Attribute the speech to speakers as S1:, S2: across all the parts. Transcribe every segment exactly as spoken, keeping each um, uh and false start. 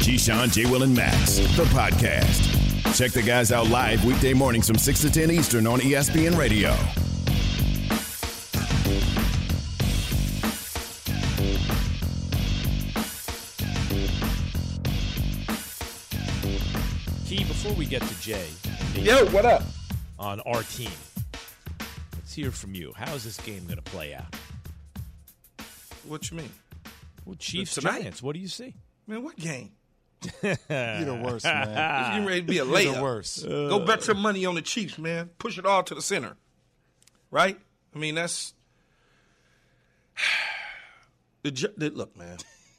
S1: Keyshawn, J. Will, and Max, the podcast. Check the guys out live weekday mornings from six to ten Eastern on E S P N Radio.
S2: Key, before we get to Jay.
S3: Yo, what up?
S2: On our team. Let's hear from you. How is this game going to play out?
S3: What you mean?
S2: Well, Chiefs,
S3: Tonight?
S2: Giants, what do you see?
S3: Man, what game?
S4: You're the worst, man.
S3: It's getting ready to be a
S4: You're
S3: layup.
S4: the worst.
S3: Uh, Go bet your money on the Chiefs, man. Push it all to the center. Right? I mean, that's the, the look, man.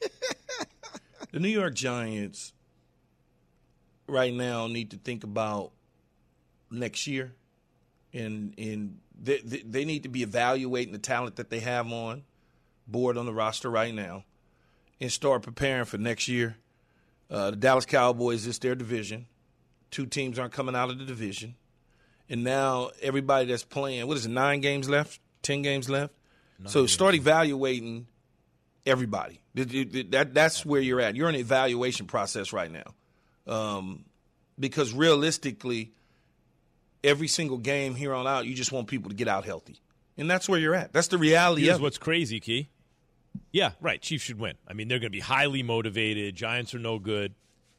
S3: The New York Giants right now need to think about next year, and and they, they, they need to be evaluating the talent that they have on board on the roster right now, and start preparing for next year. Uh, the Dallas Cowboys is their division. Two teams aren't coming out of the division. And now everybody that's playing, what is it, nine games left? Ten games left? Nine so games. Start evaluating everybody. That, that, that's where you're at. You're in an evaluation process right now. Um, because realistically, every single game here on out, you just want people to get out healthy. And that's where you're at. That's the reality
S2: Here's
S3: of it.
S2: What's crazy, Key. Yeah, right. Chiefs should win. I mean, they're going to be highly motivated. Giants are no good.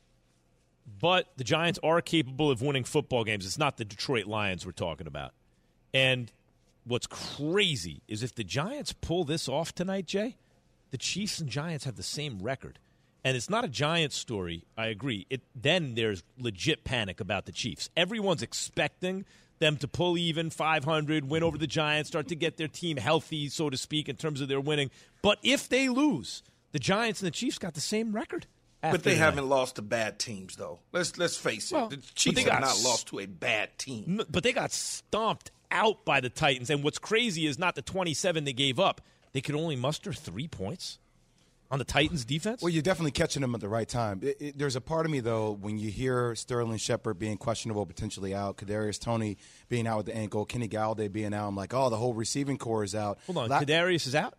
S2: But the Giants are capable of winning football games. It's not the Detroit Lions we're talking about. And what's crazy is if the Giants pull this off tonight, Jay, the Chiefs and Giants have the same record. And it's not a Giants story, I agree. It, then there's legit panic about the Chiefs. Everyone's expecting them to pull even five hundred, win over the Giants, start to get their team healthy, so to speak, in terms of their winning. But if they lose, the Giants and the Chiefs got the same record.
S3: But they
S2: tonight.
S3: haven't lost to bad teams, though. Let's let's face it.
S2: Well,
S3: the Chiefs have not lost to a bad team.
S2: But they got stomped out by the Titans. And what's crazy is not the twenty-seven they gave up. They could only muster three points on the Titans' defense.
S4: Well, you're definitely catching them at the right time. It, it, there's a part of me, though, when you hear Sterling Shepard being questionable, potentially out, Kadarius Toney being out with the ankle, Kenny Galladay being out, I'm like, oh, the whole receiving core is out.
S2: Hold on,
S4: La-
S2: Kadarius is out?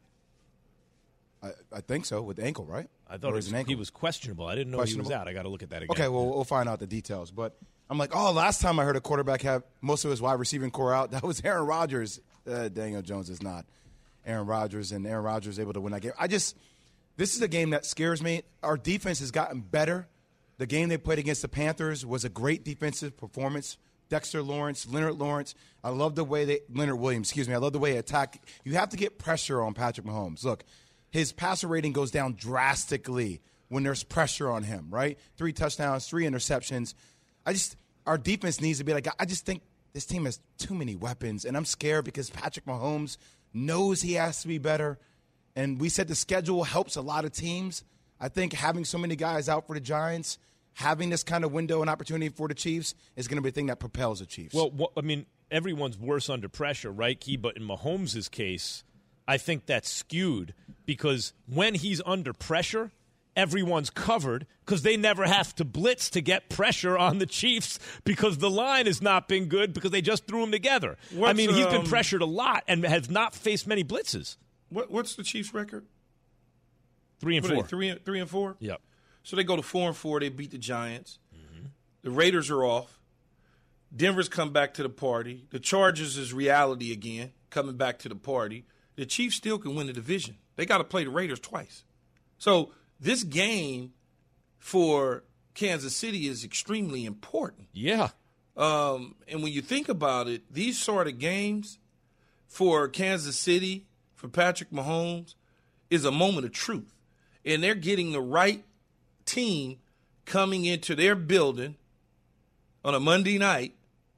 S4: I, I think so, with the ankle, right?
S2: I thought it was, he was questionable. I didn't know he was out. I got to look at that again.
S4: Okay, well, we'll find out the details. But I'm like, oh, last time I heard a quarterback have most of his wide receiving core out, that was Aaron Rodgers. Uh, Daniel Jones is not Aaron Rodgers, and Aaron Rodgers able to win that game. I just – this is a game that scares me. Our defense has gotten better. The game they played against the Panthers was a great defensive performance. Dexter Lawrence, Leonard Lawrence. I love the way they – Leonard Williams, excuse me. I love the way they attack. You have to get pressure on Patrick Mahomes. Look, his passer rating goes down drastically when there's pressure on him, right? Three touchdowns, three interceptions. I just – our defense needs to be like – I just think this team has too many weapons, and I'm scared because Patrick Mahomes knows he has to be better. And we said the schedule helps a lot of teams. I think having so many guys out for the Giants, having this kind of window and opportunity for the Chiefs is going to be the thing that propels the Chiefs.
S2: Well, what, I mean, everyone's worse under pressure, right, Key? But in Mahomes' case, I think that's skewed because when he's under pressure, everyone's covered because they never have to blitz to get pressure on the Chiefs because the line has not been good because they just threw them together.
S3: What's,
S2: I mean, he's been
S3: um,
S2: pressured a lot and has not faced many blitzes.
S3: What, what's the Chiefs' record?
S2: Three and
S3: what
S2: four.
S3: They, three, three and four?
S2: Yep.
S3: So they go to four and four. They beat the Giants. Mm-hmm. The Raiders are off. Denver's come back to the party. The Chargers is reality again, coming back to the party. The Chiefs still can win the division. They got to play the Raiders twice. So this game for Kansas City is extremely important.
S2: Yeah.
S3: Um, and when you think about it, these sort of games for Kansas City, for Patrick Mahomes, is a moment of truth. And they're getting the right team coming into their building on a Monday night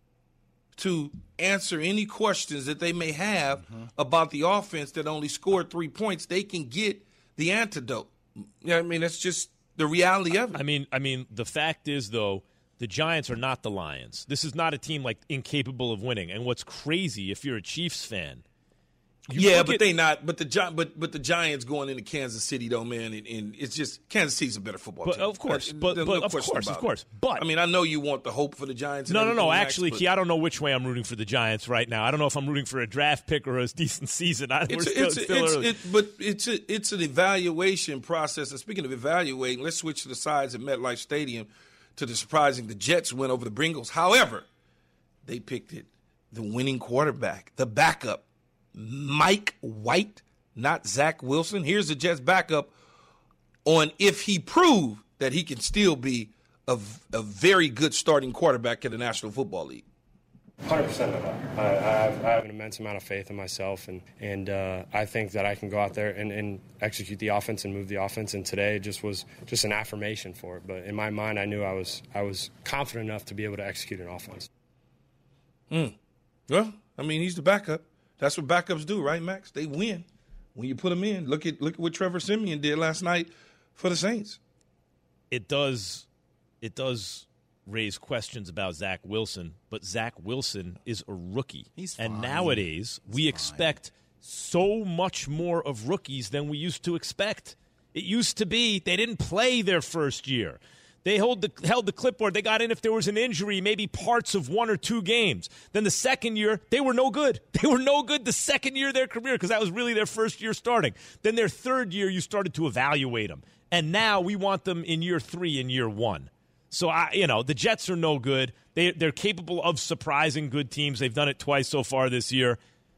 S3: to answer any questions that they may have mm-hmm. about the offense that only scored three points. They can get the antidote. You know what I mean? That's just the reality of it.
S2: I mean, I mean, the fact is, though, the Giants are not the Lions. This is not a team like incapable of winning. And what's crazy, if you're a Chiefs fan,
S3: yeah,
S2: look
S3: but
S2: at-
S3: they not. But the Gi- but but the Giants going into Kansas City though, man, and, and it's just Kansas City's a better football
S2: But
S3: team.
S2: of course,
S3: Uh,
S2: but-
S3: there's
S2: but
S3: no
S2: of
S3: question
S2: course, of
S3: about
S2: course.
S3: it.
S2: But-
S3: I mean, I know you want the hope for the Giants. And
S2: No, no, no.
S3: everything, Max,
S2: Actually,
S3: but
S2: Key, I don't know which way I'm rooting for the Giants right now. I don't know if I'm rooting for a draft pick or a decent season. I, we're
S3: It's,
S2: still,
S3: it's,
S2: it's still
S3: it's,
S2: early.
S3: it, but it's a, it's an evaluation process. And speaking of evaluating, let's switch to the sides at MetLife Stadium to the surprising the Jets win over the Bengals. However, they picked it the winning quarterback, the backup, Mike White, not Zach Wilson. Here's the Jets backup on if he proved that he can still be a, a very good starting quarterback in the National Football League.
S5: one hundred percent of that. I, I, have, I have an immense amount of faith in myself, and, and uh, I think that I can go out there and, and execute the offense and move the offense, and today just was just an affirmation for it. But in my mind, I knew I was I was confident enough to be able to execute an offense.
S3: Mm. Well, I mean, he's the backup. That's what backups do, right, Max? They win when you put them in. Look at look at what Trevor Siemian did last night for the Saints.
S2: It does, it does raise questions about Zach Wilson, but Zach Wilson is a rookie.
S4: He's
S2: and
S4: fine.
S2: nowadays we
S4: fine.
S2: expect so much more of rookies than we used to expect. It used to be they didn't play their first year. They hold the, held the clipboard. They got in if there was an injury, maybe parts of one or two games. Then the second year, they were no good. They were no good the second year of their career because that was really their first year starting. Then their third year, you started to evaluate them. And now we want them in year three and year one. So, I, you know, the Jets are no good. They, they're capable of surprising good teams. They've done it twice so far this year.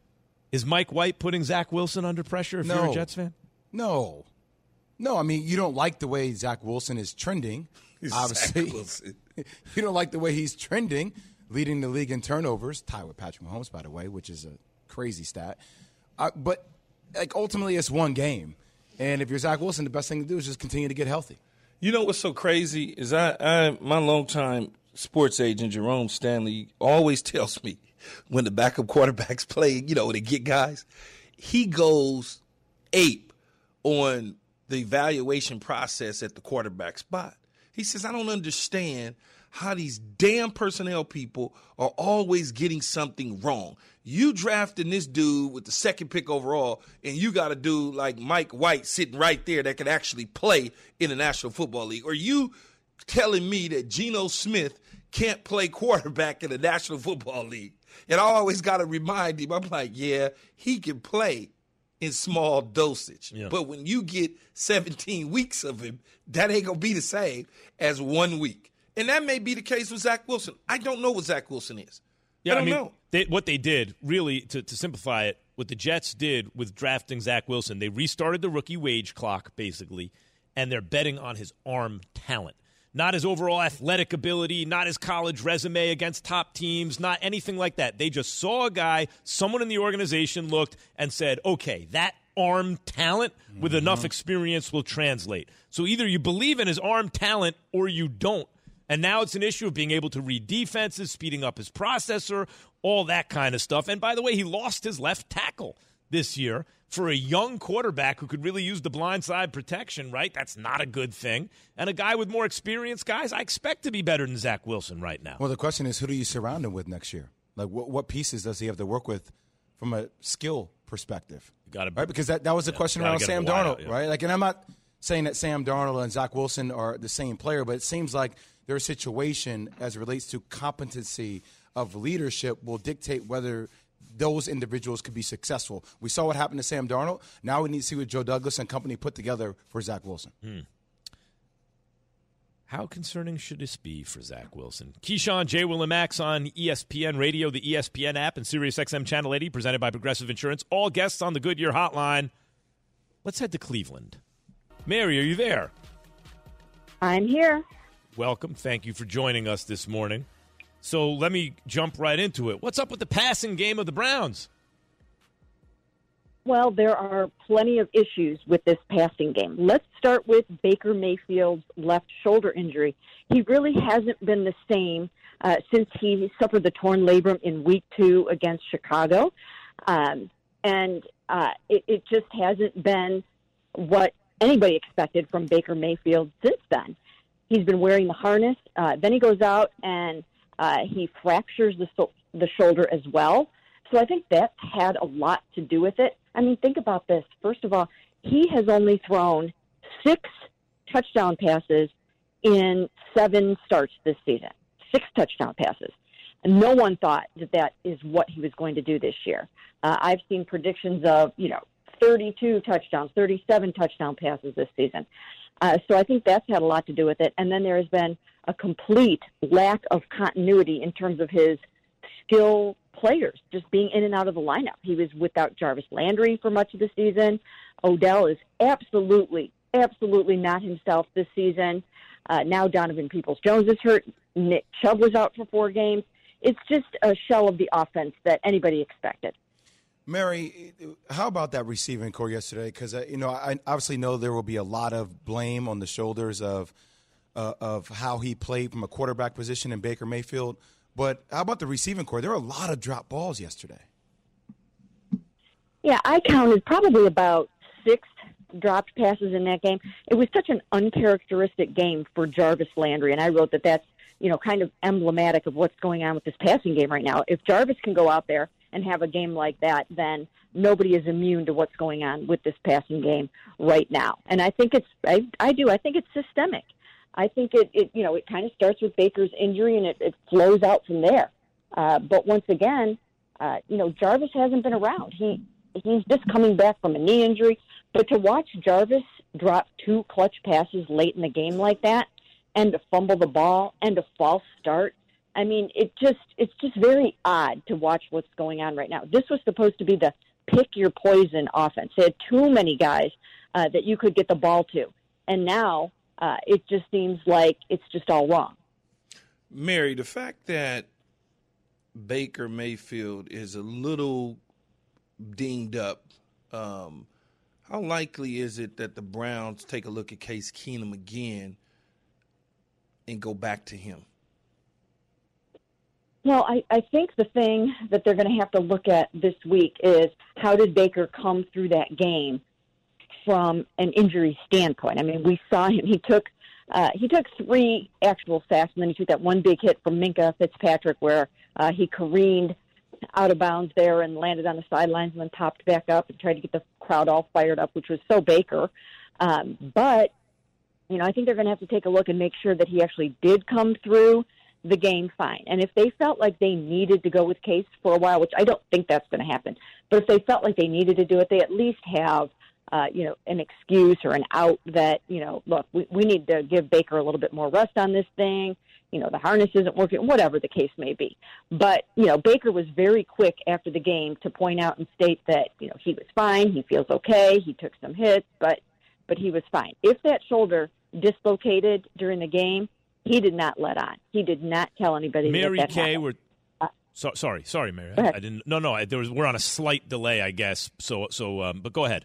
S2: Is Mike White putting Zach Wilson under pressure if
S4: No.
S2: you're a Jets fan?
S4: No. No, I mean, you don't like the way Zach Wilson is trending. Obviously,
S3: Zach Wilson.
S4: you don't like the way he's trending, leading the league in turnovers, tied with Patrick Mahomes, by the way, which is a crazy stat. Uh, but like ultimately, it's one game, and if you're Zach Wilson, the best thing to do is just continue to get healthy.
S3: You know what's so crazy is I, I my longtime sports agent Jerome Stanley always tells me when the backup quarterbacks play, you know, when they get guys, he goes ape on the evaluation process at the quarterback spot. He says, I don't understand how these damn personnel people are always getting something wrong. You drafting this dude with the second pick overall, and you got a dude like Mike White sitting right there that can actually play in the National Football League. Or you telling me that Geno Smith can't play quarterback in the National Football League? And I always got to remind him, I'm like, yeah, he can play in small dosage.
S2: Yeah.
S3: But when you get seventeen weeks of him, that ain't going to be the same as one week. And that may be the case with Zach Wilson. I don't know what Zach Wilson is.
S2: Yeah,
S3: I don't
S2: mean,
S3: know.
S2: They, what they did, really, to, to simplify it, what the Jets did with drafting Zach Wilson, they restarted the rookie wage clock, basically, and they're betting on his arm talent. Not his overall athletic ability, not his college resume against top teams, not anything like that. They just saw a guy, someone in the organization looked and said, okay, that arm talent with mm-hmm. enough experience will translate. So either you believe in his arm talent or you don't. And now it's an issue of being able to read defenses, speeding up his processor, all that kind of stuff. And by the way, he lost his left tackle this year for a young quarterback who could really use the blindside protection, right? That's not a good thing. And a guy with more experience, guys, I expect to be better than Zach Wilson right now.
S4: Well, the question is, who do you surround him with next year? Like, what, what pieces does he have to work with from a skill perspective?
S2: You gotta,
S4: right? Because that, that was the
S2: yeah,
S4: question around Sam Darnold,
S2: out, yeah.
S4: right? Like, and I'm not saying that Sam Darnold and Zach Wilson are the same player, but it seems like their situation as it relates to competency of leadership will dictate whether those individuals could be successful. We saw what happened to Sam Darnold. Now we need to see what Joe Douglas and company put together for Zach Wilson.
S2: Hmm. How concerning should this be for Zach Wilson? Keyshawn, J. Will and Max on E S P N Radio, the E S P N app, and SiriusXM Channel eighty, presented by Progressive Insurance. All guests on the Goodyear Hotline. Let's head to Cleveland. Mary, are you there?
S6: I'm here.
S2: Welcome. Thank you for joining us this morning. So let me jump right into it. What's up with the passing game of the Browns?
S6: Well, there are plenty of issues with this passing game. Let's start with Baker Mayfield's left shoulder injury. He really hasn't been the same uh, since he suffered the torn labrum in week two against Chicago. Um, and uh, it, it just hasn't been what anybody expected from Baker Mayfield since then. He's been wearing the harness. Uh, then he goes out and uh, he fractures the, so- the shoulder as well. So I think that's had a lot to do with it. I mean, think about this. First of all, he has only thrown six touchdown passes in seven starts this season. Six touchdown passes. And no one thought that that is what he was going to do this year. Uh, I've seen predictions of, you know, thirty-two touchdowns, thirty-seven touchdown passes this season. Uh, so I think that's had a lot to do with it. And then there has been a complete lack of continuity in terms of his skill players just being in and out of the lineup. He was without Jarvis Landry for much of the season. Odell is absolutely, absolutely not himself this season. Uh, now Donovan Peoples-Jones is hurt. Nick Chubb was out for four games. It's just a shell of the offense that anybody expected.
S4: Mary, how about that receiving core yesterday? Because, uh, you know, I obviously know there will be a lot of blame on the shoulders of uh, of how he played from a quarterback position in Baker Mayfield. But how about the receiving core? There were a lot of drop balls yesterday.
S6: Yeah, I counted probably about six dropped passes in that game. It was such an uncharacteristic game for Jarvis Landry, and I wrote that that's, you know, kind of emblematic of what's going on with this passing game right now. If Jarvis can go out there and have a game like that, then nobody is immune to what's going on with this passing game right now. And I think it's, I, I do, I think it's systemic. I think it, it you know, it kind of starts with Baker's injury and it, it flows out from there. Uh, but once again, uh, you know, Jarvis hasn't been around. He He's just coming back from a knee injury. But to watch Jarvis drop two clutch passes late in the game like that and to fumble the ball and a false start, I mean, it just it's just very odd to watch what's going on right now. This was supposed to be the pick your poison offense. They had too many guys uh, that you could get the ball to. And now uh, it just seems like it's just all wrong.
S3: Mary, the fact that Baker Mayfield is a little dinged up, um, how likely is it that the Browns take a look at Case Keenum again and go back to him?
S6: Well, I, I think the thing that they're going to have to look at this week is how did Baker come through that game from an injury standpoint. I mean, we saw him. He took uh, he took three actual sacks, and then he took that one big hit from Minkah Fitzpatrick where uh, he careened out of bounds there and landed on the sidelines and then popped back up and tried to get the crowd all fired up, which was so Baker. Um, but, you know, I think they're going to have to take a look and make sure that he actually did come through the game fine. And if they felt like they needed to go with Case for a while, which I don't think that's going to happen, but if they felt like they needed to do it, they at least have, uh, you know, an excuse or an out that, you know, look, we, we need to give Baker a little bit more rest on this thing. You know, the harness isn't working, whatever the case may be. But, you know, Baker was very quick after the game to point out and state that, you know, he was fine, he feels okay, he took some hits, but but he was fine. If that shoulder dislocated during the game, he did not let on. He did not tell anybody
S2: Mary
S6: that that
S2: Kay,
S6: happened.
S2: we're
S6: Uh,
S2: so, sorry, sorry, Mary.
S6: Go
S2: I,
S6: ahead.
S2: I didn't. No, no. I, there was. We're on a slight delay, I guess. So, so. Um, but go ahead.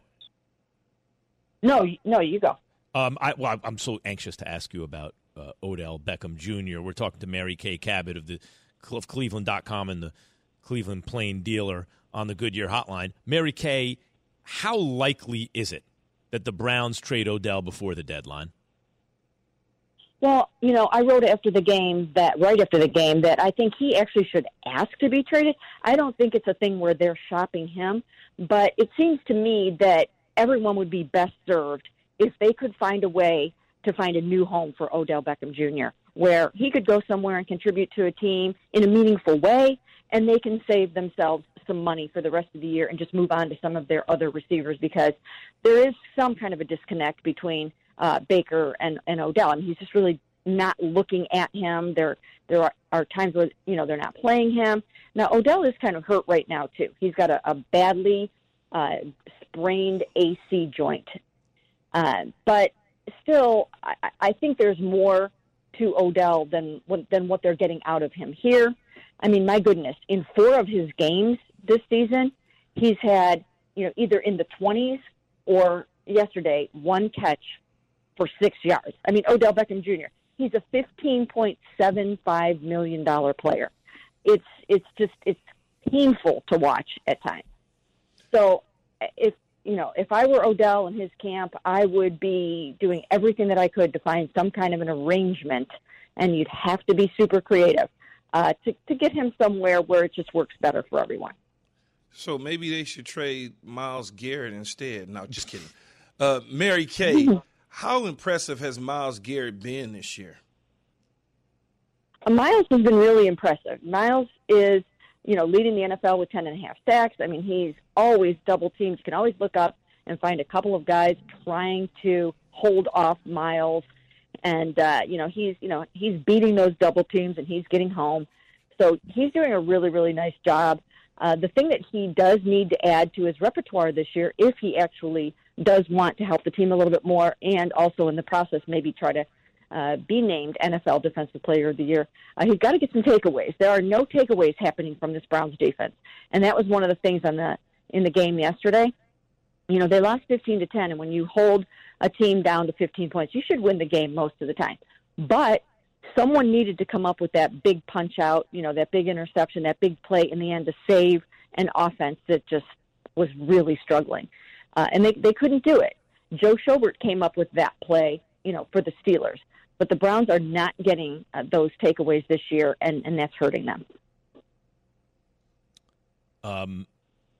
S6: No, no, you go.
S2: Um, I, well, I'm so anxious to ask you about uh, Odell Beckham Junior We're talking to Mary Kay Cabot of the of Cleveland dot com and the Cleveland Plain Dealer on the Goodyear Hotline. Mary Kay, how likely is it that the Browns trade Odell before the deadline?
S6: Well, you know, I wrote after the game that right after the game that I think he actually should ask to be traded. I don't think it's a thing where they're shopping him, but it seems to me that everyone would be best served if they could find a way to find a new home for Odell Beckham Junior, where he could go somewhere and contribute to a team in a meaningful way, and they can save themselves some money for the rest of the year and just move on to some of their other receivers, because there is some kind of a disconnect between uh, Baker and, and Odell. I mean, he's just really not looking at him. There there are, are times where, you know, they're not playing him. Now, Odell is kind of hurt right now, too. He's got a, a badly uh, sprained A C joint. Uh, but still, I, I think there's more to Odell than than what they're getting out of him here. I mean, my goodness, in four of his games this season, he's had, you know, either in the twenties or yesterday, one catch for six yards. I mean, Odell Beckham Junior, he's a fifteen point seven five million dollars player. It's it's just, it's painful to watch at times. So if, you know, if I were Odell in his camp, I would be doing everything that I could to find some kind of an arrangement, and you'd have to be super creative uh, to, to get him somewhere where it just works better for everyone.
S3: So maybe they should trade Myles Garrett instead. No, just kidding. Uh, Mary Kay, how impressive has Myles Garrett been this year?
S6: Myles has been really impressive. Myles is, you know, leading the N F L with ten and a half sacks. I mean, he's always double teamed. You can always look up and find a couple of guys trying to hold off Myles. And, uh, you know, he's, you know, he's beating those double teams and he's getting home. So he's doing a really, really nice job. Uh, the thing that he does need to add to his repertoire this year, if he actually does want to help the team a little bit more and also in the process maybe try to uh, be named N F L Defensive Player of the Year, uh, he's got to get some takeaways. There are no takeaways happening from this Browns defense. And that was one of the things on the in the game yesterday. You know, they lost fifteen to ten, and when you hold a team down to fifteen points, you should win the game most of the time. But someone needed to come up with that big punch out, you know, that big interception, that big play in the end to save an offense that just was really struggling. Uh, and they, they couldn't do it. Joe Schobert came up with that play, you know, for the Steelers. But the Browns are not getting uh, those takeaways this year, and, and that's hurting them.
S2: Um,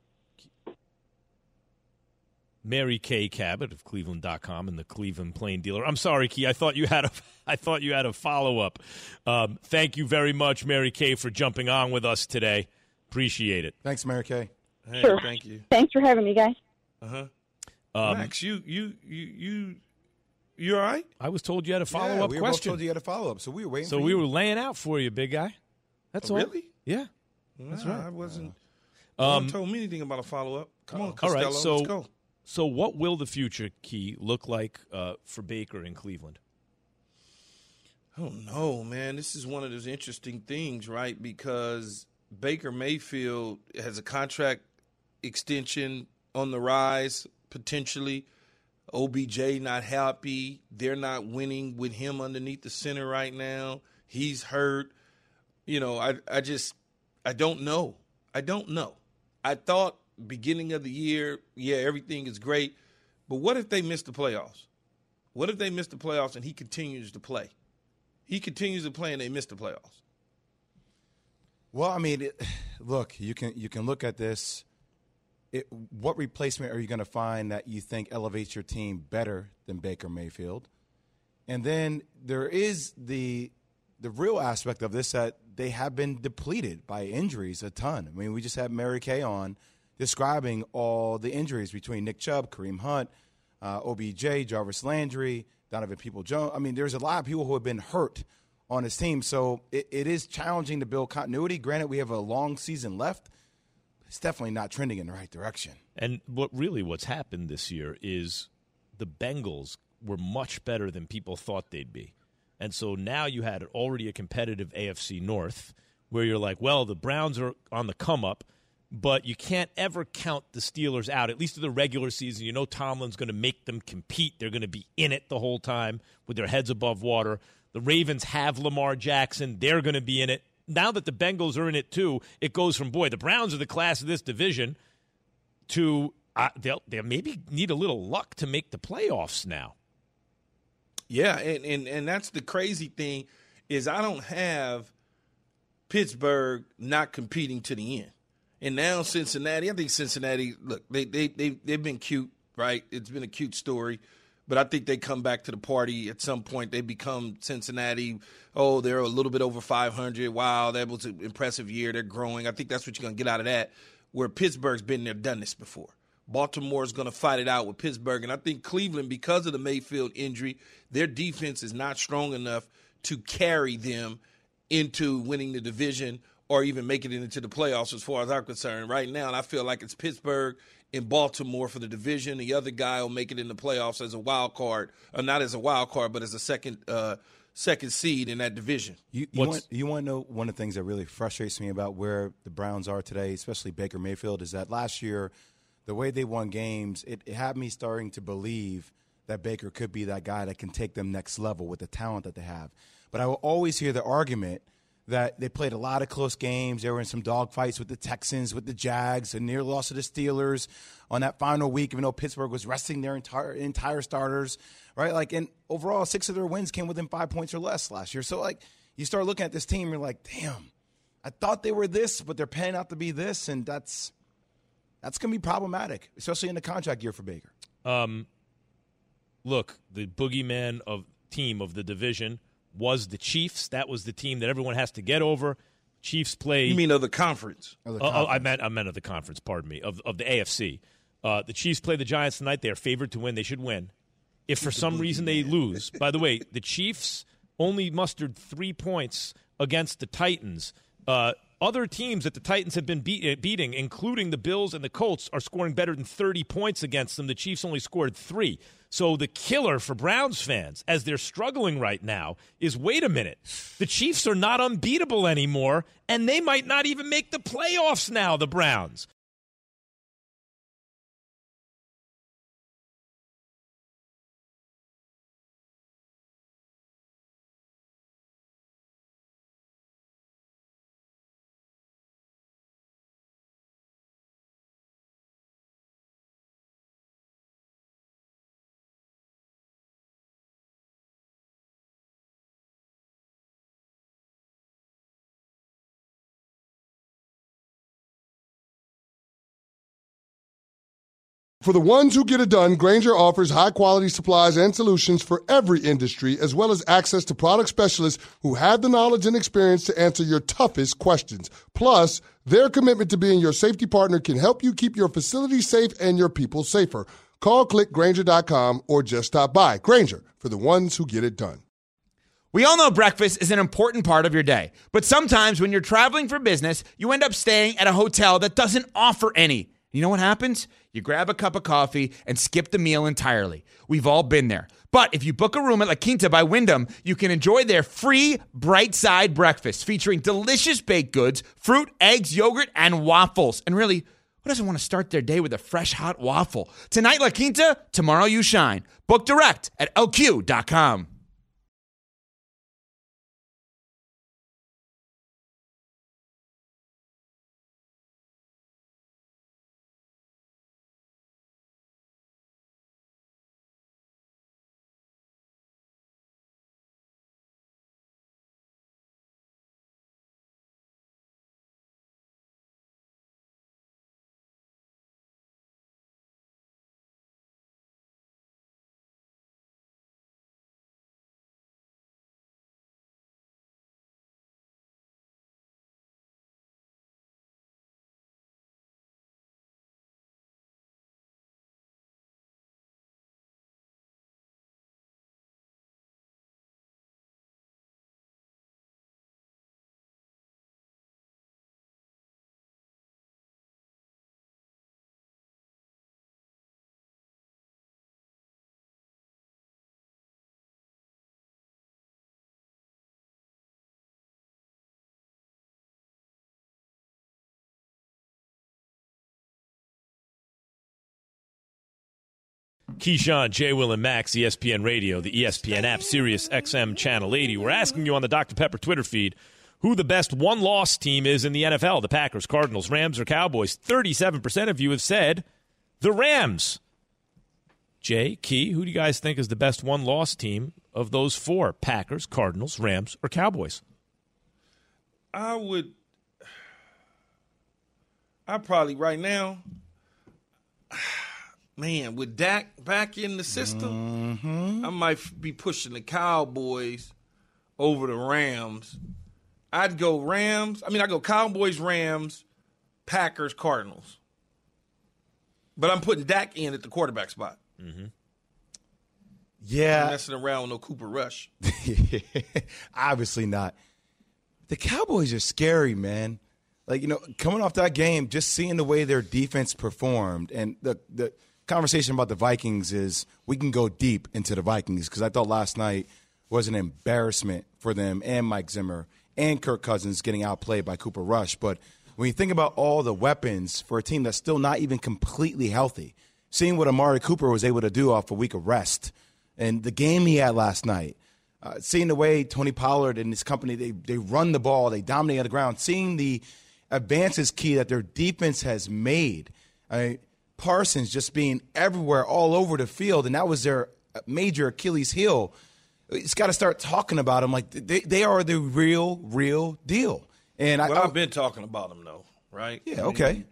S2: Mary Kay Cabot of Cleveland dot com and the Cleveland Plain Dealer. I'm sorry, Key. I thought you had a, I thought you had a follow-up. Um, thank you very much, Mary Kay, for jumping on with us today. Appreciate it.
S4: Thanks, Mary Kay.
S3: Hey,
S6: Sure.
S3: Thank you.
S6: Thanks for having me, guys.
S3: Uh-huh.
S2: Um,
S3: Max, you, you, you, you, you all right?
S2: I was told you had a follow-up
S4: yeah, we were both
S2: question.
S4: told you had a follow-up, so we were waiting
S2: So
S4: for
S2: we
S4: you.
S2: were laying out for you, big guy. That's
S3: Oh,
S2: all.
S3: really?
S2: Yeah.
S3: That's
S2: right.
S3: I wasn't.
S2: Um,
S3: no one told me anything about a follow-up. Come on,
S2: all
S3: Costello,
S2: right, so
S3: let's go.
S2: so what will the future, Key, look like uh, for Baker in Cleveland?
S3: I don't know, man. This is one of those interesting things, right? Because Baker Mayfield has a contract extension on the rise, potentially. O B J not happy. They're not winning with him underneath the center right now. He's hurt. You know, I I just, I don't know. I don't know. I thought beginning of the year, yeah, everything is great. But what if they miss the playoffs? What if they miss the playoffs and he continues to play? He continues to play and they miss the playoffs.
S4: Well, I mean, it, look, you can you can look at this. It, what replacement are you going to find that you think elevates your team better than Baker Mayfield? And then there is the the real aspect of this that they have been depleted by injuries a ton. I mean, we just had Mary Kay on describing all the injuries between Nick Chubb, Kareem Hunt, uh, O B J, Jarvis Landry, Donovan Peoples-Jones. I mean, there's a lot of people who have been hurt on his team. So it, it is challenging to build continuity. Granted, we have a long season left. It's definitely not trending in the right direction.
S2: And what really what's happened this year is the Bengals were much better than people thought they'd be. And so now you had already a competitive A F C North where you're like, well, the Browns are on the come-up, but you can't ever count the Steelers out, at least in the regular season. You know Tomlin's going to make them compete. They're going to be in it the whole time with their heads above water. The Ravens have Lamar Jackson. They're going to be in it. Now that the Bengals are in it too, it goes from, boy, the Browns are the class of this division to uh, they'll, they'll maybe need a little luck to make the playoffs now.
S3: Yeah, and, and, and that's the crazy thing is I don't have Pittsburgh not competing to the end. And now Cincinnati, I think Cincinnati, look, they, they, they, they've been cute, right? It's been a cute story. But I think they come back to the party at some point. They become Cincinnati. Oh, they're a little bit over five hundred. Wow, that was an impressive year. They're growing. I think that's what you're going to get out of that, where Pittsburgh's been there, done this before. Baltimore's going to fight it out with Pittsburgh. And I think Cleveland, because of the Mayfield injury, their defense is not strong enough to carry them into winning the division or even making it into the playoffs as far as I'm concerned right now. And I feel like it's Pittsburgh in Baltimore for the division. The other guy will make it in the playoffs as a wild card, or not as a wild card, but as a second uh, second seed in that division.
S4: You, you, want, you want to know one of the things that really frustrates me about where the Browns are today, especially Baker Mayfield, is that last year, the way they won games, it, it had me starting to believe that Baker could be that guy that can take them next level with the talent that they have. But I will always hear the argument that they played a lot of close games. They were in some dogfights with the Texans, with the Jags, a near loss to the Steelers on that final week, even though Pittsburgh was resting their entire entire starters, right? Like, and overall, six of their wins came within five points or less last year. So, like, you start looking at this team, you're like, damn, I thought they were this, but they're panning out to be this, and that's That's going to be problematic, especially in the contract year for Baker.
S2: Um, look, the boogeyman of team of the division was the Chiefs. That was the team that everyone has to get over. Chiefs play.
S3: You mean of the conference?
S4: Of the
S2: Oh,
S4: conference.
S2: oh, I meant I meant of the conference. Pardon me. Of of the A F C. Uh, the Chiefs play the Giants tonight. They are favored to win. They should win. If for some reason they lose, by the way, the Chiefs only mustered three points against the Titans. Uh, other teams that the Titans have been beat, beating, including the Bills and the Colts, are scoring better than thirty points against them. The Chiefs only scored three. So the killer for Browns fans, as they're struggling right now, is wait a minute. The Chiefs are not unbeatable anymore, and they might not even make the playoffs now, the Browns.
S7: For the ones who get it done, Grainger offers high-quality supplies and solutions for every industry, as well as access to product specialists who have the knowledge and experience to answer your toughest questions. Plus, their commitment to being your safety partner can help you keep your facility safe and your people safer. Call click Grainger dot com or just stop by. Grainger, for the ones who get it done.
S8: We all know breakfast is an important part of your day, but sometimes when you're traveling for business, you end up staying at a hotel that doesn't offer any. You know what happens? You grab a cup of coffee and skip the meal entirely. We've all been there. But if you book a room at La Quinta by Wyndham, you can enjoy their free Bright Side breakfast featuring delicious baked goods, fruit, eggs, yogurt, and waffles. And really, who doesn't want to start their day with a fresh, hot waffle? Tonight, La Quinta, tomorrow you shine. Book direct at L Q dot com.
S2: Keyshawn, J. Will, and Max, E S P N Radio, the E S P N app, Sirius X M Channel eighty. We're asking you on the Doctor Pepper Twitter feed who the best one-loss team is in the N F L, the Packers, Cardinals, Rams, or Cowboys. thirty-seven percent of you have said the Rams. Jay, Key, who do you guys think is the best one-loss team of those four, Packers, Cardinals, Rams, or Cowboys?
S3: I would – I probably right now – man, with Dak back in the system, mm-hmm. I might be pushing the Cowboys over the Rams. I'd go Rams. I mean, I'd go Cowboys, Rams, Packers, Cardinals. But I'm putting Dak in at the quarterback spot.
S2: Mm-hmm.
S4: Yeah.
S3: I'm messing around with no Cooper Rush.
S4: Obviously not. The Cowboys are scary, man. Like, you know, coming off that game, just seeing the way their defense performed, and the the – conversation about the Vikings is we can go deep into the Vikings because I thought last night was an embarrassment for them and Mike Zimmer and Kirk Cousins getting outplayed by Cooper Rush. But when you think about all the weapons for a team that's still not even completely healthy, seeing what Amari Cooper was able to do off a week of rest and the game he had last night, uh, seeing the way Tony Pollard and his company, they, they run the ball, they dominate on the ground, seeing the advances key that their defense has made. I mean, Parsons just being everywhere, all over the field, and that was their major Achilles heel. It's got to start talking about them like they, they are the real, real deal. And
S3: well,
S4: I,
S3: I've been talking about them, though, right?
S4: Yeah, okay.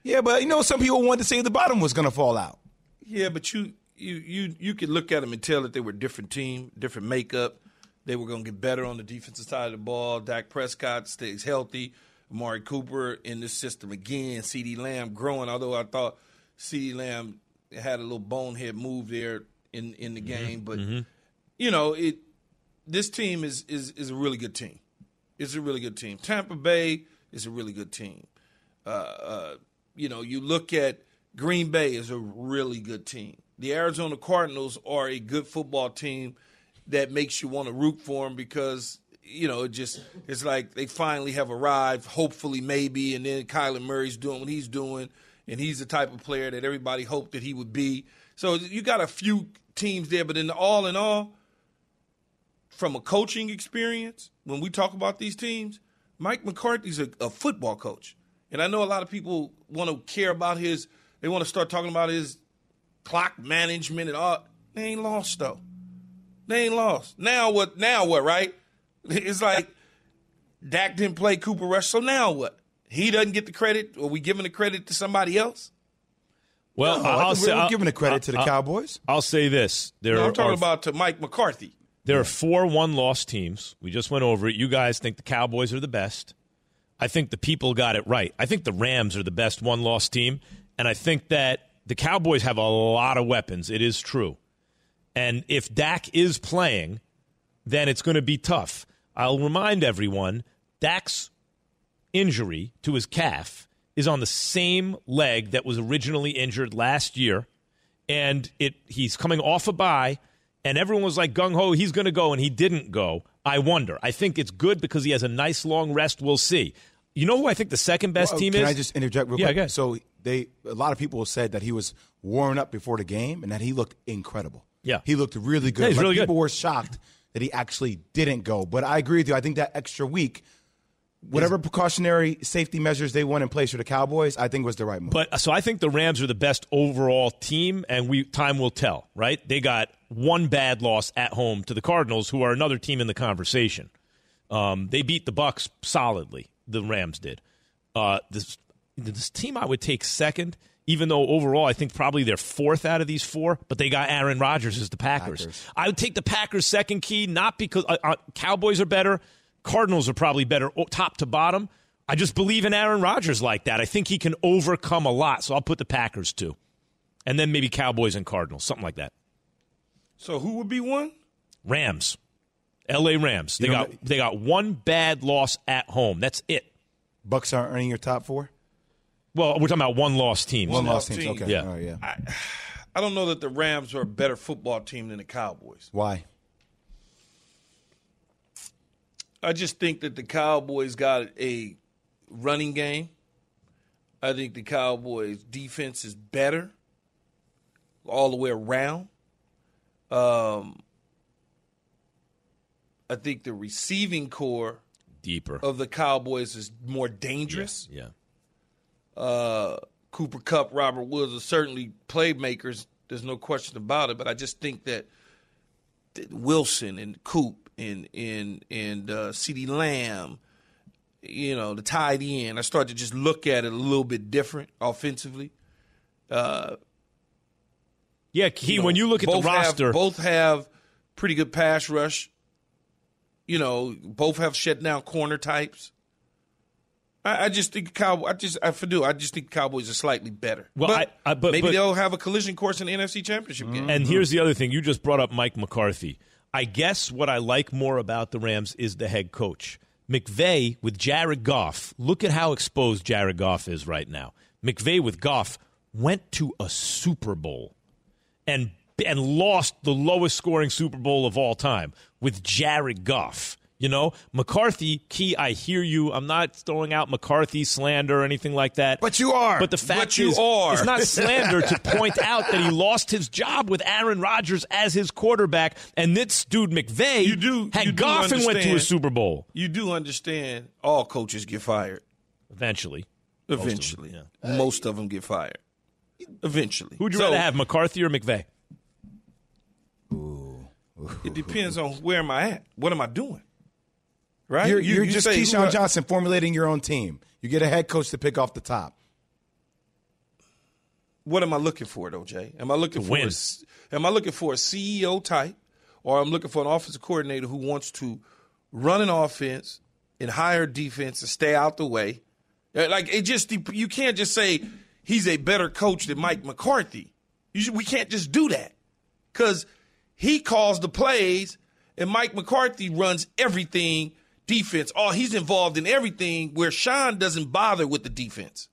S4: Yeah, but you know, some people wanted to say the bottom was going to fall out.
S3: Yeah, but you you you you could look at them and tell that they were a different team, different makeup. They were going to get better on the defensive side of the ball. Dak Prescott stays healthy. Amari Cooper in this system again. CeeDee Lamb growing, although I thought CeeDee Lamb had a little bonehead move there in, in the game. But,
S2: mm-hmm.
S3: you know, it this team is, is, is a really good team. It's a really good team. Tampa Bay is a really good team. Uh, uh, you know, you look at Green Bay is a really good team. The Arizona Cardinals are a good football team that makes you want to root for them because, you know, it just it's like they finally have arrived, hopefully, maybe, and then Kyler Murray's doing what he's doing, and he's the type of player that everybody hoped that he would be. So you got a few teams there, but in the all in all, from a coaching experience, when we talk about these teams, Mike McCarthy's a, a football coach. And I know a lot of people want to care about his – they want to start talking about his clock management and all. They ain't lost, though. They ain't lost. Now what? Now what, right? It's like Dak didn't play Cooper Rush, so now what? He doesn't get the credit? Are we giving the credit to somebody else?
S2: Well,
S4: no,
S2: I'll
S4: we're,
S2: say,
S4: we're
S2: I'll,
S4: giving the credit
S2: I'll,
S4: to the
S2: I'll,
S4: Cowboys.
S2: I'll say this. There
S3: no, I'm talking
S2: are,
S3: about to Mike McCarthy.
S2: There are four one-loss teams. We just went over it. You guys think the Cowboys are the best. I think the people got it right. I think the Rams are the best one-loss team, and I think that the Cowboys have a lot of weapons. It is true. And if Dak is playing, then it's going to be tough. I'll remind everyone, Dak's injury to his calf is on the same leg that was originally injured last year, and it he's coming off a bye, and everyone was like gung-ho, he's going to go, and he didn't go. I wonder. I think it's good because he has a nice long rest. We'll see. You know who I think the second best
S4: well,
S2: team
S4: can
S2: is?
S4: Can I just interject real
S2: yeah,
S4: quick?
S2: Go ahead.
S4: So they, a lot of people said that he was warming up before the game and that he looked incredible.
S2: Yeah.
S4: He looked really good.
S2: Yeah, he's
S4: like
S2: really
S4: people
S2: good.
S4: were shocked that he actually didn't go. But I agree with you. I think that extra week, whatever precautionary safety measures they want in place for the Cowboys, I think was the right move.
S2: But so I think the Rams are the best overall team, and we time will tell, right? They got one bad loss at home to the Cardinals, who are another team in the conversation. Um, they beat the Bucs solidly. The Rams did. Uh, this this team I would take second, even though overall I think probably they're fourth out of these four, but they got Aaron Rodgers as the Packers. Packers. I would take the Packers second key, not because uh, uh, Cowboys are better. Cardinals are probably better top to bottom. I just believe in Aaron Rodgers like that. I think he can overcome a lot, so I'll put the Packers two. And then maybe Cowboys and Cardinals, something like that.
S3: So who would be one?
S2: Rams. L A Rams. They got they got one bad loss at home. That's it.
S4: Bucks aren't earning your top four?
S2: Well, we're talking about one-loss teams.
S4: One-loss teams,
S3: teams.
S4: okay.
S2: Yeah.
S4: All right, yeah.
S3: I, I don't know that the Rams are a better football team than the Cowboys.
S4: Why?
S3: I just think that the Cowboys got a running game. I think the Cowboys' defense is better all the way around. Um, I think the receiving core
S2: Deeper.
S3: of the Cowboys is more dangerous.
S2: Yeah.
S3: Uh, Cooper Kupp, Robert Woods are certainly playmakers. There's no question about it. But I just think that Wilson and Coop and and and uh, CeeDee Lamb, you know, the tight end, I start to just look at it a little bit different offensively. Uh,
S2: yeah, Key,
S3: you know,
S2: when you look at the roster.
S3: Have, both have pretty good pass rush. You know, both have shut down corner types. I, I just think Cowboys. I just I do. I just think Cowboys are slightly better.
S2: Well,
S3: but,
S2: I, I, but
S3: maybe
S2: but,
S3: they'll have a collision course in the N F C Championship game.
S2: And here's the other thing. You just brought up Mike McCarthy. I guess what I like more about the Rams is the head coach. McVay with Jared Goff. Look at how exposed Jared Goff is right now. McVay with Goff went to a Super Bowl and and lost the lowest scoring Super Bowl of all time with Jared Goff. You know, McCarthy, Key, I hear you. I'm not throwing out McCarthy slander or anything like that.
S4: But you are.
S2: But the fact
S3: But you
S2: is,
S3: are.
S2: it's not slander to point out that he lost his job with Aaron Rodgers as his quarterback, and this dude McVay
S3: You do-
S2: had
S3: you do
S2: Goff and went to a
S3: understand.
S2: Super Bowl.
S3: You do understand all coaches get fired.
S2: Eventually.
S3: Eventually.
S2: Most of
S3: Most
S2: them,
S3: of them, get fired. Eventually.
S2: Who'd you
S3: So,
S2: rather have, McCarthy or McVay?
S3: It depends on where am I at. What am I doing? Right?
S4: You're,
S3: You-
S4: you're
S3: you
S4: just
S3: say who
S4: Keyshawn
S3: I-
S4: Johnson formulating your own team. You get a head coach to pick off the top.
S3: what am I looking for, though, Jay? Am I looking
S2: To
S3: for
S2: win.
S3: a, am I looking for a C E O type, or I'm looking for an offensive coordinator who wants to run an offense and hire defense and stay out the way? Like, it just, you can't just say he's a better coach than Mike McCarthy. You should, we can't just do that, because he calls the plays and Mike McCarthy runs everything defense. Oh, he's involved in everything, where Sean doesn't bother with the defense.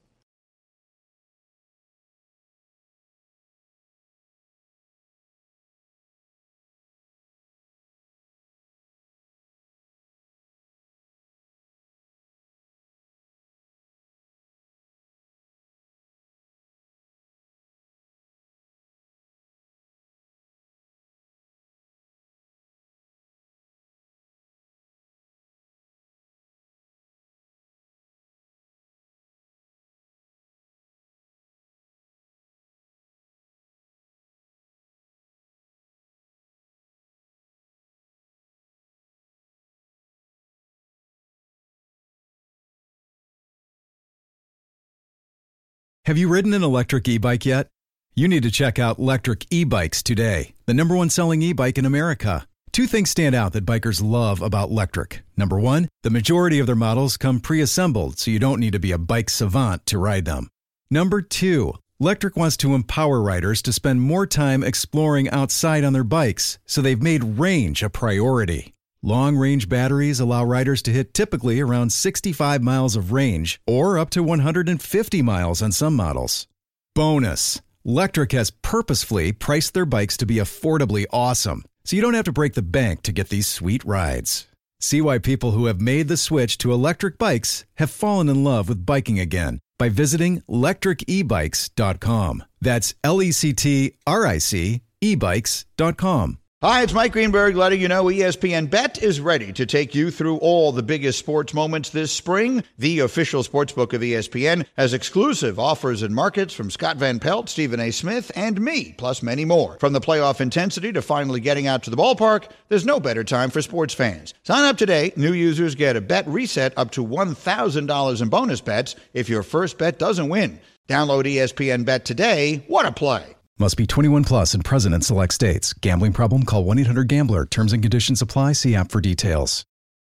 S9: Have you ridden an electric e-bike yet? You need to check out Lectric E-Bikes today, the number one selling e-bike in America. Two things stand out that bikers love about Lectric. Number one, the majority of their models come pre-assembled, so you don't need to be a bike savant to ride them. Number two, Lectric wants to empower riders to spend more time exploring outside on their bikes, so they've made range a priority. Long-range batteries allow riders to hit typically around sixty-five miles of range, or up to one hundred fifty miles on some models. Bonus, Lectric has purposefully priced their bikes to be affordably awesome, so you don't have to break the bank to get these sweet rides. See why people who have made the switch to electric bikes have fallen in love with biking again by visiting lectric e bikes dot com. That's L E C T R I C e bikes dot com.
S10: Hi, it's Mike Greenberg letting you know E S P N Bet is ready to take you through all the biggest sports moments this spring. The official sportsbook of E S P N has exclusive offers and markets from Scott Van Pelt, Stephen A. Smith, and me, plus many more. From the playoff intensity to finally getting out to the ballpark, there's no better time for sports fans. Sign up today. New users get a bet reset up to one thousand dollars in bonus bets if your first bet doesn't win. Download E S P N Bet today. What a play.
S9: Must be twenty-one plus and present in select states. Gambling problem? Call one eight hundred gambler. Terms and conditions apply. See app for details.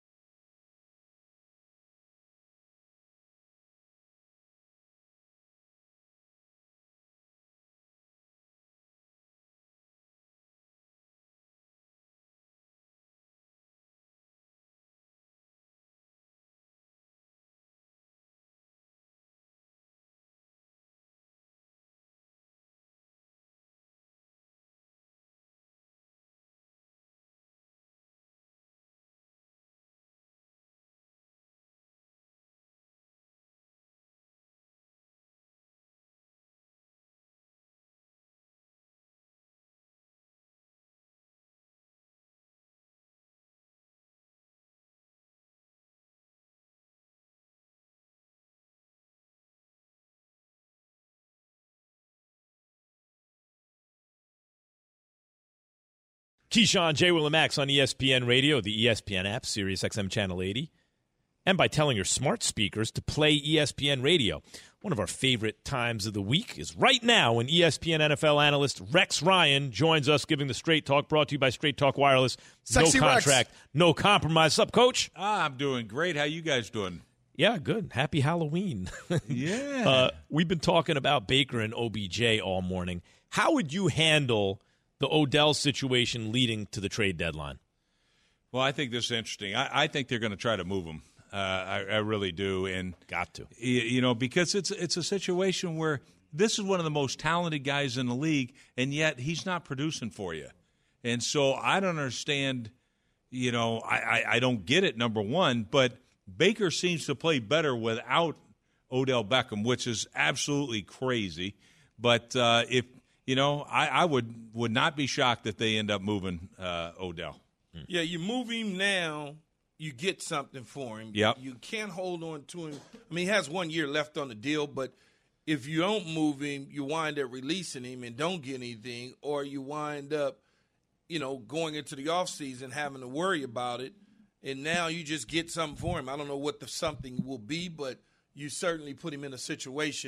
S2: Keyshawn, J. Will and Max on E S P N Radio, the E S P N app, Sirius X M Channel eighty, and by telling your smart speakers to play E S P N Radio. One of our favorite times of the week is right now when E S P N N F L analyst Rex Ryan joins us giving the Straight Talk, brought to you by Straight Talk Wireless.
S4: Sexy
S2: no
S4: Rex.
S2: contract, no compromise. Sup, Coach?
S11: Ah, I'm doing great. How you guys doing?
S2: Yeah, good. Happy Halloween.
S11: Yeah.
S2: Uh, we've been talking about Baker and O B J all morning. How would you handle the Odell situation leading to the trade deadline?
S11: Well, I think this is interesting. I, I think they're going to try to move him. Uh, I, I really do. And
S2: Got to.
S11: you, you know, because it's it's a situation where this is one of the most talented guys in the league, and yet he's not producing for you. And so I don't understand, you know, I, I, I don't get it, number one, but Baker seems to play better without Odell Beckham, which is absolutely crazy. But uh, if You know, I, I would would not be shocked if they end up moving uh, Odell.
S3: Yeah, you move him now, you get something for him.
S11: Yep.
S3: You can't hold on to him. I mean, he has one year left on the deal, but if you don't move him, you wind up releasing him and don't get anything, or you wind up, you know, going into the offseason having to worry about it, and now you just get something for him. I don't know what the something will be, but you certainly put him in a situation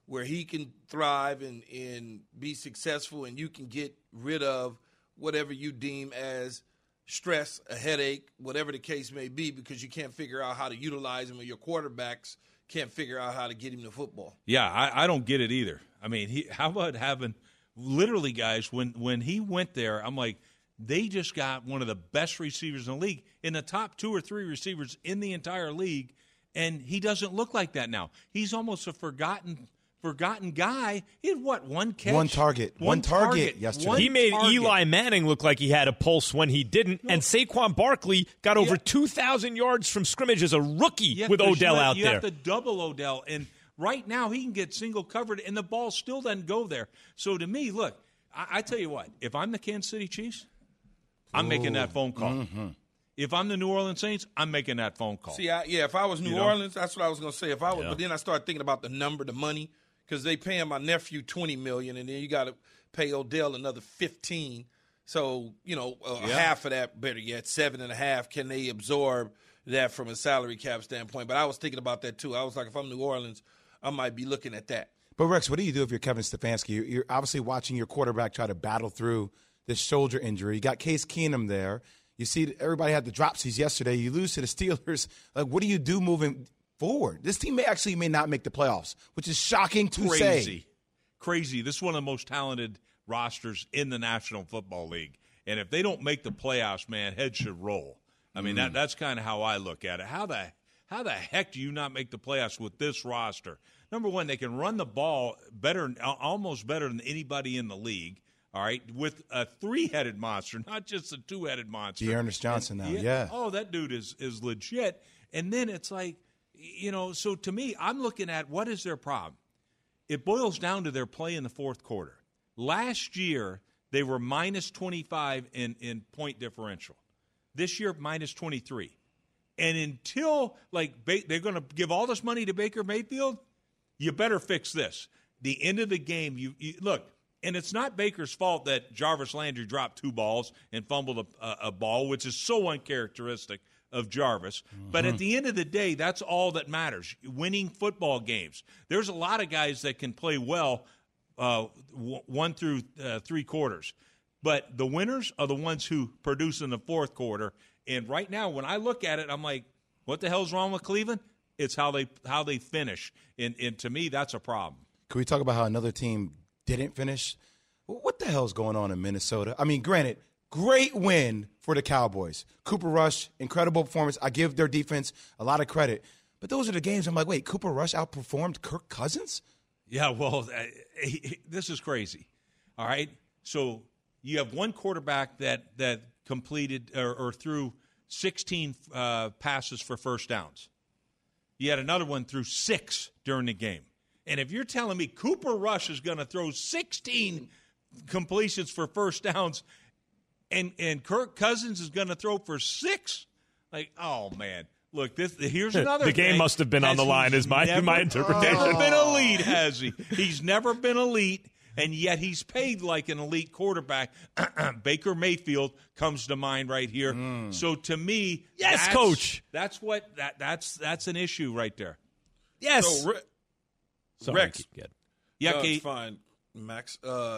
S3: where he can thrive and, and be successful, and you can get rid of whatever you deem as stress, a headache, whatever the case may be, because you can't figure out how to utilize him, or your quarterbacks can't figure out how to get him the football.
S11: Yeah, I, I don't get it either. I mean, he, how about having literally, guys, when, when he went there, I'm like, they just got one of the best receivers in the league, in the top two or three receivers in the entire league, and he doesn't look like that now. He's almost a forgotten forgotten guy. He had, what, one catch?
S4: One target. One, one target, target yesterday.
S2: One he made
S11: target.
S2: Eli Manning look like he had a pulse when he didn't, no. and Saquon Barkley got over yeah. two thousand yards from scrimmage as a rookie with Odell
S11: you have,
S2: out
S11: you
S2: there.
S11: You have to double Odell, and right now he can get single covered, and the ball still doesn't go there. So to me, look, I, I tell you what, if I'm the Kansas City Chiefs, I'm Ooh. making that phone call. Mm-hmm. If I'm the New Orleans Saints, I'm making that phone call.
S3: See, I, yeah, if I was New you Orleans, know? that's what I was going to say. If I was, yeah. But then I started thinking about the number, the money, because they paying my nephew twenty million dollars, and then you got to pay Odell another fifteen. So, you know, uh, yeah. half of that, better yet, seven and a half. Can they absorb that from a salary cap standpoint? But I was thinking about that, too. I was like, if I'm New Orleans, I might be looking at that.
S4: But, Rex, what do you do if you're Kevin Stefanski? You're, you're obviously watching your quarterback try to battle through this shoulder injury. You got Case Keenum there. You see everybody had the dropsies yesterday. You lose to the Steelers. Like, what do you do moving forward? This team may actually may not make the playoffs, which is shocking to
S11: Crazy.
S4: say.
S11: Crazy. Crazy. This is one of the most talented rosters in the National Football League. And if they don't make the playoffs, man, heads should roll. I mean, mm. that that's kind of how I look at it. How the how the heck do you not make the playoffs with this roster? Number one, they can run the ball better, almost better than anybody in the league. All right, with a three-headed monster, not just a two-headed monster.
S4: Dearness Johnson
S11: and,
S4: now, yeah.
S11: Oh, that dude is is legit. And then it's like, you know, so to me, I'm looking at what is their problem. It boils down to their play in the fourth quarter. Last year, they were minus twenty-five in, in point differential. This year, minus twenty-three. And until, like, they're going to give all this money to Baker Mayfield, you better fix this. The end of the game, you, you look, and it's not Baker's fault that Jarvis Landry dropped two balls and fumbled a, a ball, which is so uncharacteristic of Jarvis. Mm-hmm. But at the end of the day, that's all that matters, winning football games. There's a lot of guys that can play well uh, w- one through uh, three quarters. But the winners are the ones who produce in the fourth quarter. And right now, when I look at it, I'm like, what the hell's wrong with Cleveland? It's how they how they finish. And, and to me, that's a problem.
S4: Can we talk about how another team didn't finish? What the hell's going on in Minnesota? I mean, granted, great win for the Cowboys. Cooper Rush, incredible performance. I give their defense a lot of credit. But those are the games I'm like, wait, Cooper Rush outperformed Kirk Cousins?
S11: Yeah, well, uh, this is crazy. All right? So you have one quarterback that, that completed or, or threw sixteen uh, passes for first downs. You had another one through six during the game. And if you're telling me Cooper Rush is going to throw sixteen completions for first downs and, and Kirk Cousins is going to throw for six, like, oh, man. Look, this here's another
S2: The game
S11: thing.
S2: must have been on the line is my,
S11: never,
S2: my interpretation.
S11: Never been elite, has he? He's never been elite, and yet he's paid like an elite quarterback. Baker Mayfield comes to mind right here. Mm. So to me,
S2: yes,
S11: that's,
S2: coach.
S11: That's what that that's that's an issue right there.
S2: Yes.
S3: So, Re-
S2: Sorry,
S3: Rex.
S11: Yeah,
S3: no,
S11: Kate.
S3: it's fine, Max. Uh,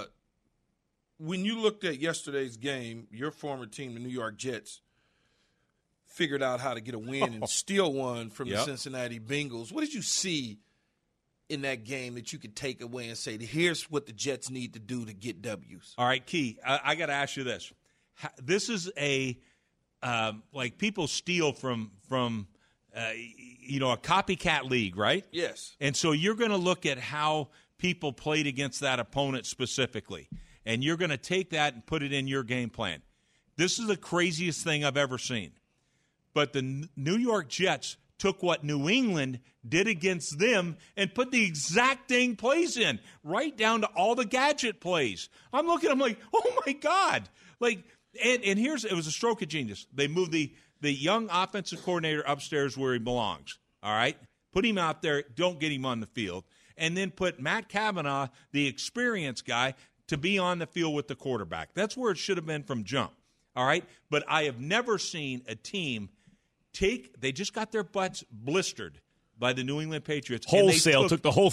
S3: when you looked at yesterday's game, your former team, the New York Jets, figured out how to get a win and steal one from yep. the Cincinnati Bengals. What did you see in that game that you could take away and say, here's what the Jets need to do to get W's?
S11: All right, Key, I, I got to ask you this. This is a um, – like people steal from, from uh, you know, a copycat league, right?
S3: Yes.
S11: And so you're going to look at how people played against that opponent specifically, and you're going to take that and put it in your game plan. This is the craziest thing I've ever seen. But the New York Jets took what New England did against them and put the exact dang plays in, right down to all the gadget plays. I'm looking, I'm like, oh, my God. Like, and, and here's, it was a stroke of genius. They moved the, the young offensive coordinator upstairs where he belongs, all right? Put him out there, don't get him on the field. And then put Matt Kavanaugh, the experienced guy, to be on the field with the quarterback. That's where it should have been from jump, all right? But I have never seen a team take – they just got their butts blistered by the New England Patriots.
S2: Wholesale
S11: took,
S2: took the whole thing.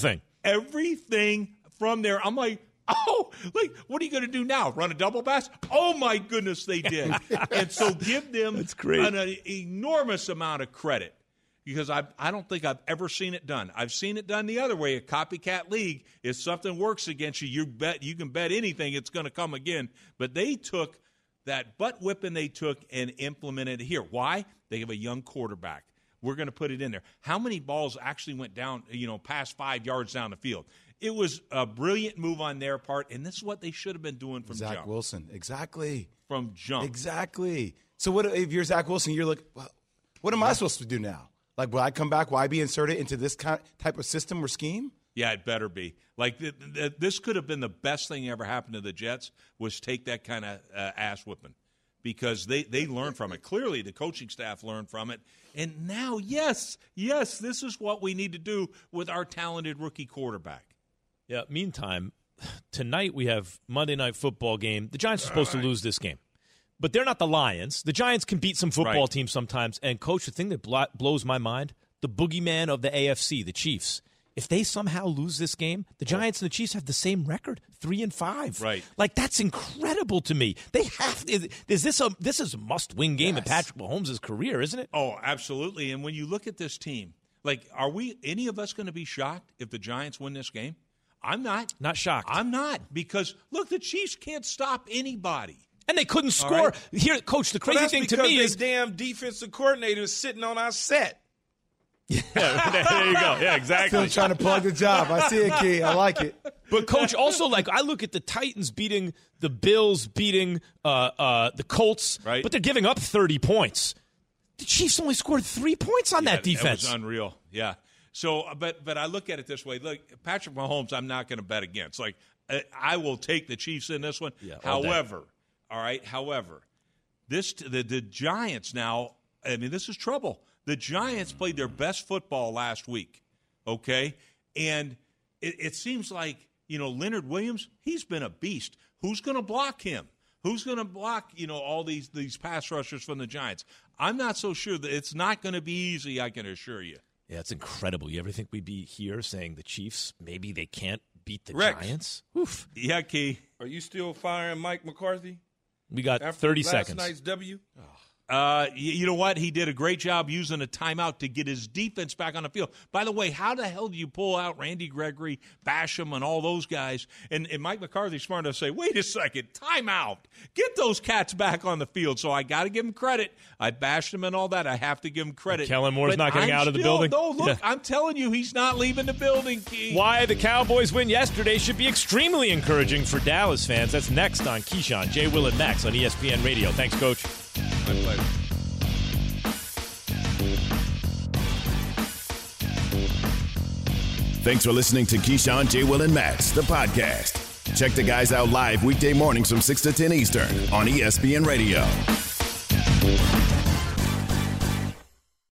S11: everything from there. I'm like, oh, like, what are you going to do now? Run a double pass? Oh, my goodness, they did. And so give them
S2: That's great.
S11: an, an enormous amount of credit because I I don't think I've ever seen it done. I've seen it done the other way, a copycat league. If something works against you, you bet you can bet anything it's going to come again. But they took that butt whipping they took and implemented it here. Why? They have a young quarterback. We're going to put it in there. How many balls actually went down, you know, past five yards down the field? It was a brilliant move on their part, and this is what they should have been doing from
S4: Zach
S11: jump.
S4: Wilson, exactly.
S11: From jump.
S4: Exactly. So what if you're Zach Wilson, you're like, well, what am I supposed to do now? Like, will I come back? Will I be inserted into this kind type of system or scheme?
S11: Yeah, it better be. Like, th- th- this could have been the best thing that ever happened to the Jets was take that kind of uh, ass whipping because they, they learned from it. Clearly, the coaching staff learned from it. And now, yes, yes, this is what we need to do with our talented rookie quarterback.
S2: Yeah, meantime, tonight we have Monday Night Football game. The Giants are supposed to lose this game. But they're not the Lions. The Giants can beat some football
S11: Right.
S2: teams sometimes. And, Coach, the thing that blo- blows my mind, the boogeyman of the A F C, the Chiefs, if they somehow lose this game, the Giants and the Chiefs have the same record, three and five.
S11: Right.
S2: Like, that's incredible to me. They have is, is this a this is a must-win game
S4: Yes.
S2: in Patrick Mahomes' career, isn't it?
S11: Oh, absolutely. And when you look at this team, like, are we any of us going to be shocked if the Giants win this game? I'm not.
S2: Not shocked.
S11: I'm not because, look, the Chiefs can't stop anybody.
S2: And they couldn't
S11: All
S2: score.
S11: right.
S2: Here, Coach, the
S3: Well,
S2: crazy
S3: that's
S2: thing to
S3: because
S2: me
S3: they
S2: is
S3: damn defensive coordinator is sitting on our set.
S2: there you go. Yeah, exactly.
S4: Still trying to plug the job. I see it, Key. I like it.
S2: But, Coach, also, like, I look at the Titans beating the Bills, beating uh, uh, the Colts,
S11: Right.
S2: but they're giving up thirty points. The Chiefs only scored three points on that defense.
S11: That was unreal. Yeah. So, but but I look at it this way. Look, Patrick Mahomes, I'm not going to bet against. Like, I, I will take the Chiefs in this one.
S2: Yeah, all day.
S11: However, all right. However, this the the Giants now. I mean, this is trouble. The Giants played their best football last week. Okay, and it, it seems like you know Leonard Williams. He's been a beast. Who's going to block him? Who's going to block, you know, all these these pass rushers from the Giants? I'm not so sure that it's not going to be easy, I can assure you.
S2: Yeah, it's incredible. You ever think we'd be here saying the Chiefs, maybe they can't beat the
S3: Rex.
S2: Giants? Oof.
S11: Yeah, Key.
S3: Are you still firing Mike McCarthy
S2: We got
S3: after
S2: thirty
S3: last
S2: seconds.
S3: night's W?
S11: Uh, you, you know what? He did a great job using a timeout to get his defense back on the field. By the way, how the hell do you pull out Randy Gregory, Basham, and all those guys? And, and Mike McCarthy's smart enough to say, wait a second, timeout. Get those cats back on the field. So I got to give him credit. I bashed him and all that. I have to give him credit.
S2: Kellen Moore's
S11: But
S2: not getting
S11: I'm
S2: out of the
S11: still-
S2: building?
S11: No, look,
S2: Yeah.
S11: I'm telling you, he's not leaving the building, Key.
S2: Why the Cowboys win yesterday should be extremely encouraging for Dallas fans. That's next on Keyshawn, J. Will, and Max on E S P N Radio. Thanks, Coach.
S3: My pleasure.
S1: Thanks for listening to Keyshawn, J. Will, and Max, the podcast. Check the guys out live weekday mornings from six to ten Eastern on E S P N Radio.